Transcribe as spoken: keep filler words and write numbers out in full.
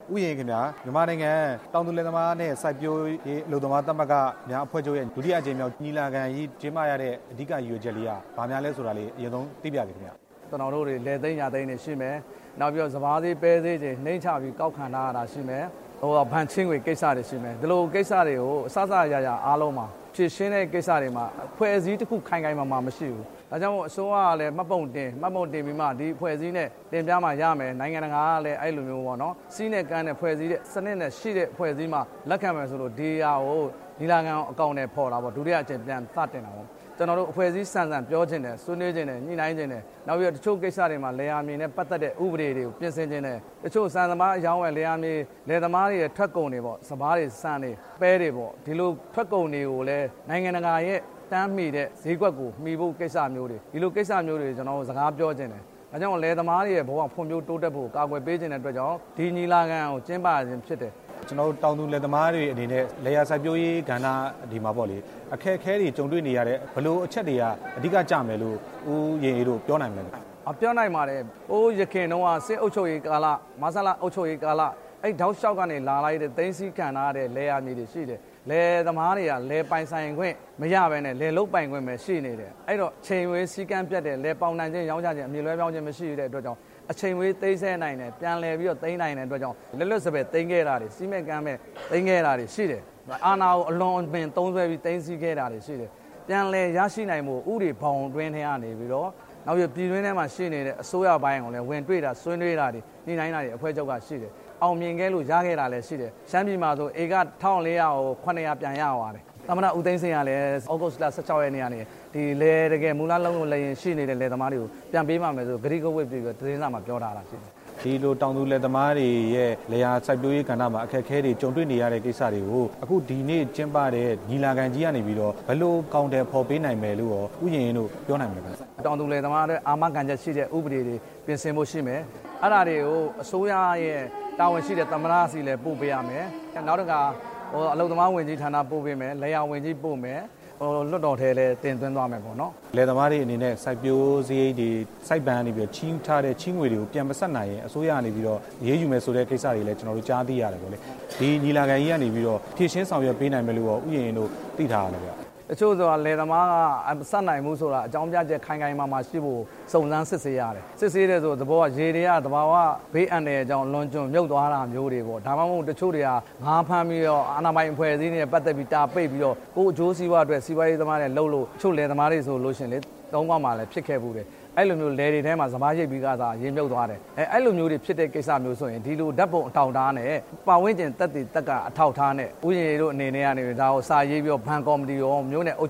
ဥယျာဉ်ခင်ဗျာမြန်မာနိုင်ငံတောင်သူလယ်သမားနဲ့စိုက်ပျိုးရေးအလုပ်သမားသမဂ္ဂများအဖွဲ့ချုပ်ရဲ့ဒုတိယအကြိမ်မြောက်ညီလာခံကြီးကျင်းပရတဲ့အဓိကရည်ရွယ်ချက်လေးကဘာများလဲဆိုတာလေးအရင်ဆုံးသိပြပေးခင်ဗျာကျွန်တော်တို့တွေလယ်သိမ်းညာသိမ်းနေရှိမယ်နောက်ပြီးတော့စပါးသေးပဲသေးချင်းနှိမ့်ချပြီးကောက်ခံထားရတာရှိမယ်ဟိုဗန်ချင်းတွေကိစ္စတွေရှိမယ်ဒီလိုကိစ္စတွေကိုအစစအရာရာအားလုံးမှာဖြည့်ရှင်းတဲ့ကိစ္စတွေမှာဖွဲ့စည်းတစ်ခုခိုင်ခိုင်မာမာမရှိဘူးဒါကြောင့်မို့အစိုးရကလည်းမှတ်ပုံတင်မှတ်ပုံတင်ပြီးမှဒီဖွဲ့စည်းနဲ့တင်ပြမှရမယ်နိုင်ငံတကာကလည်းအဲ့လိုမျိုးပေါ့နော်စီးနဲ့ကမ်းနဲ့ဖွဲ့စည်းတဲ့စနစ်နဲ့ရှိတဲ့ဖွဲ့စည်းမှလက်ခံမယ်ဆိုလို့ဒီဟာကိုဒီလာခံအကောင့်နဲ့ပေါ်တာပေါ့ဒုတိယအကြိမ်ပြန်သတင်တာပေါ့ကျွန်တော်တို့အဖွဲ့အစည်းဆန်ဆန်ပြောခြင်းတယ်ဆွေးနွေးခြင်းတယ်ညှိနှိုင်းခြင်းတယ်နောက်ပြီးတော့တချို့ကိစ္စတွေမှာလေယာမြေနဲ့ပတ်သက်တဲ့ဥပဒေတွေကိုပြင်ဆင်ခြင်းတယ်တချို့စံသမားအယောင်းဝယ်လေယာမြေလေသမားတွေရဲ့ထွက်ကုန်တွေပေါ့စပါးတွေစံတွေပဲတွေပေါ့ဒီလိုထွက်ကုန်တွေကိုလည်းနိုင်ငံတကာရဲ့တမ်းမိတဲ့ဈေးကွက်ကိုမှီဖို့ကိစ္စမျိုးတွေဒီလိုကိစ္စမျိုးတွေကျွန်တော်တို့စကားပြောခြင်းတယ်ဒါကြောင့်လေသမားတွေရဲ့ဘဝဖွံ့ဖြိုးတိုးတက်ဖို့ကာကွယ်ပေးခြင်းတဲ့အတွက်ကြောင့်ဒီညီလာခံကိုကျင်းပရခြင်းဖြစ်တယ်ကျွန်တော်တို့တောင်သူလယ်သမားတွေအနေနဲ့လယ်ယာစိုက်ပျိုးရေးကဏ္ဍဒီမှာပေါ့လေအခက်အခဲတွေကြုံတွေ့နေရတဲ့ဘလို့အချက်တွေကအဓိကကြမယ်လို့ဦးရင်အေးတို့ပြောနိုင်မယ်အပြောနိုင်ပါတယ်။အိုးရခင်တုန်းကစစ်အုပ်ချုပ်ရေးကာလမဆလာအုပ်ချုပ်ရေးကာလအဲ့တောက်လျှောက်ကနေလာလိုက်တဲ့သိန်းစည်းခံထားတဲ့လယ်ယာမြေတွေရှိတယ်။လယ်သမားတွေကလယ်ပိုင်ဆိုင်ခွင့်မရဘဲနဲ့လယ်လုတ်ပိုင်ခွင့်ပဲရှိနေတယ်။အဲ့တော့ချိန်ဝေးစည်းကမ်းပြတ်တဲ့လယ်ပေါင်နိုင်ခြင်းရောင်းချခြင်းအမြင်လွဲပြောင်းခြင်းမရှိတဲ့အတွက်ကြောင့်အချိန်ဝေးသိမ်းဆဲနိုင်တယ်ပြန်လည်ပြီးတော့သိမ်းနိုင်တဲ့အတွက်ကြောင့်လက်လွတ်စပယ်သိမ်းခဲ့တာတွေစီးမဲ့ကမ်းမဲ့သိမ်းခဲ့တာတွေရှိတယ်။အာဏာကိုအလွန်ပင်သုံးဆွဲပြီးသိမ်းဆည်းခဲ့တာတွေရှိတယ်။ပြန်လည်ရရှိနိုင်မှုဥတွေဘောင်တွင်းထဲကနေပြီးတော့နောက်ပြီးပြည်တွင်းထဲမှာရှိနေတဲ့အစိုးရဘိုင်းကိုလည်းဝင်တွေ့တာဆွေးနွေးတာတွေညှိနှိုင်းတာတွေအဖွဲ့ချုပ်ကရှိတယ်။အောင်မြင်ခဲ့လို့ရခဲ့တာလည်းရှိတယ်။ရှမ်းပြည်မှာဆိုဧကတစ်ထောင်လေးရာကိုခုနှစ်ရာပြန်ရသွားတယ်။သမ္မတဦးသိန်းစိန်ကလည်းဩဂုတ်လဆယ့်ခြောက်ရက်နေ့ကနေဒီလေတကယ်မူလလုံးလုံးလည်းရင်ရှိနေတဲ့လယ်သမားတွေကိုပြန်ပေးမှမယ်ဆိုဂရိကဝတ်ပြီးတော့သတင်းစာမှာပြောထားတာရှိတယ်။ဒီလိုတောင်သူလယ်သမားတွေရဲ့လယ်ယာစိုက်ပျိုးရေးကဏ္ဍမှာအခက်အခဲတွေကြုံတွေ့နေရတဲ့ကိစ္စတွေကိုအခုဒီနေ့ကျင်းပတဲ့ညီလာခံကြီးကနေပြီးတော့ဘယ်လိုကောင်တယ်ဖော်ပေးနိုင်မယ်လို့ရောဥယျာဉ်တို့ပြောနိုင်မယ်ခင်ဗျ။တောင်သူလယ်သမားတွေအာမခံချက်ရှိတဲ့ဥပဒေတွေပြင်ဆင်ဖို့ရှိမယ်။အဲ့ဒါတွေကိုအစိုးရရဲ့တာဝန်ရှိတဲ့သမ္မတစီလည်းပို့ပေးရမယ်။နောက်တစ်ခါဟိုအလုပ်သမားဝင်ကြီးဌာနပို့ပေးမယ်။လယ်ယာဝင်ကြီးပို့မယ်။ဟိုလွတ်တော်ထဲလည်းတင်သွင်းသွားမယ်ပေါ့နော်လယ်သမားတွေအနေနဲ့စိုက်ပျိုးစရိတ်တွေစိုက်ပန်းနေပြီးချင်းထားတဲ့ချင်းငွေတွေကိုပြန်မဆက်နိုင်ရင်အစိုးရကနေပြီးတော့ရေးယူမယ်ဆိုတဲ့ကိစ္စတွေလည်းကျွန်တော်တို့ကြားသိရတယ်ပေါ့လေဒီညီလာခံကြီးကနေပြီးတော့ဖြည့်ရှင်းဆောင်ရွက်ပေးနိုင်မယ်လို့ရောဥယျာဉ်တို့သိထားရတယ်ဗျတချို့ဆိုတာလယ်သမားကစက်နိုင်မှုဆိုတာအကြောင်းပြချက်ခိုင်ခိုင်မာမာရှိဖို့စုံစမ်းစစ်ဆေးရတယ်စစ်ဆေးတဲ့ဆိုသဘောကရေတွေကသဘာဝဘေးအန္တရာယ်အကြောင်းလွန်ကျွံမြုပ်သွားတာမျိုးတွေပေါ့ဒါမှမဟုတ်တချို့တွေကငါးဖမ်းပြီးတော့အာဏာပိုင်အဖွဲ့အစည်းတွေပတ်သက်ပြီးတာပိတ်ပြီးတော့ကိုယ်အကျိုးစီးပွားအတွက်စီးပွားရေးသမားတွေလှုပ်လို့တချို့လယ်သမားတွေဆိုလို့ရှင်လေသုံးကောက်မှလည်းဖြစ်ခဲ့ဘူးတယ်အဲ့လိုမျိုးလယ်တွေထဲမှာစပါးရိပ်ပြီးကစားရေမြုပ်သွားတယ်အဲအဲ့လိုမျိုးတွေဖြစ်တဲ့ကိစ္စမျိုးဆိုရင်ဒီလိုဓာတ်ပုံအထောက်ထားနဲ့ပါဝင်ကျင်တက်တည်တက်ကအထောက်ထားနဲ့ဥယျာဉ်တို့အနေနဲ့ကနေဒါကိုစာရေးပြီးတော့ဘန်ကော်မတီရောမျိုးနဲ့